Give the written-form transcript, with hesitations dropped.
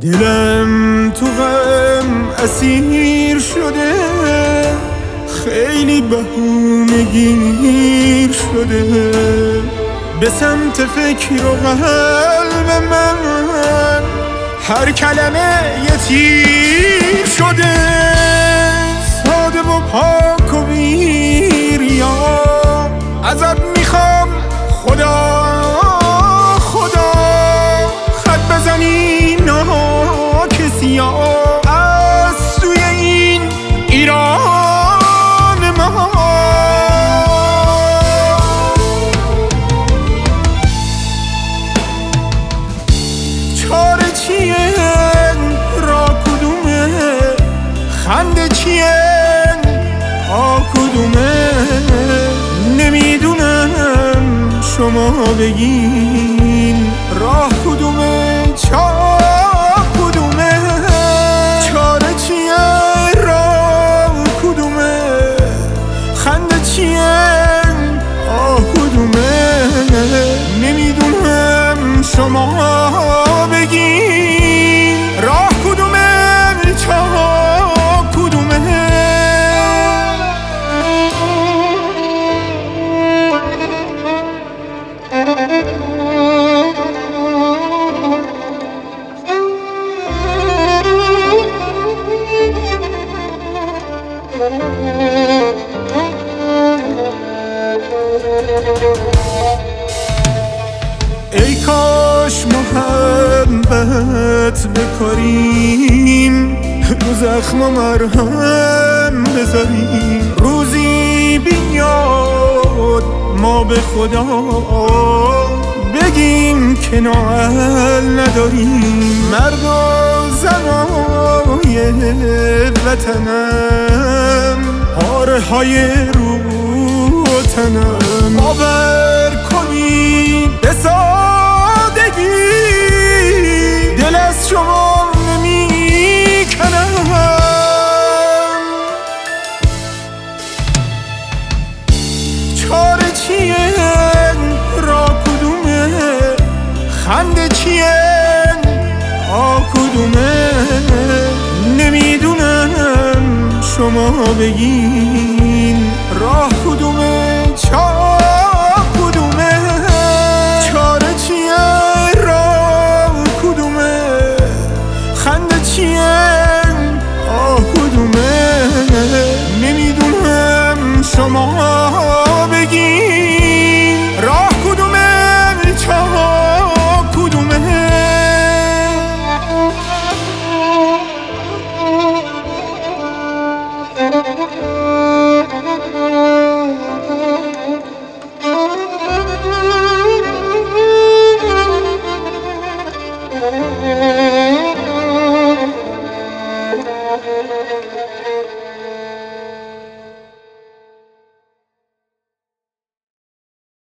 دلم تو غم اسیر شده، خیلی بهونه‌گیر شده. به سمت فکر و قلب من هر کلمه یه تیر شده. ساده و پاک و بی‌ریا ازت میخوام خدا خدا، خط بزنی ناکسیا از توی این ایران ما. چاره چیه؟ راه کدومه؟ خنده چیه؟ پا کدومه؟ نمیدونم شما بگین راه کدومه؟ چاه کدومه؟ چاره چیه؟ راه کدومه؟ خنده چیه؟ آه کدومه؟ نمیدونم شما بگین راه کدومه؟ چاه کدومه؟ ای کاش محبت بکاریم، رو زخم و مرهم بذاریم. روزی بیاد ما به خدا بگیم که نااهل نداریم. مرد و زنای وطنم، پاره های رو تنم، باور کنید به سادگی دل از شما نمی کنم. چاره چیه؟ راه کدومه؟ خنده چیه؟ آه کدومه؟ نمیدونم شما بگین راه کدومه؟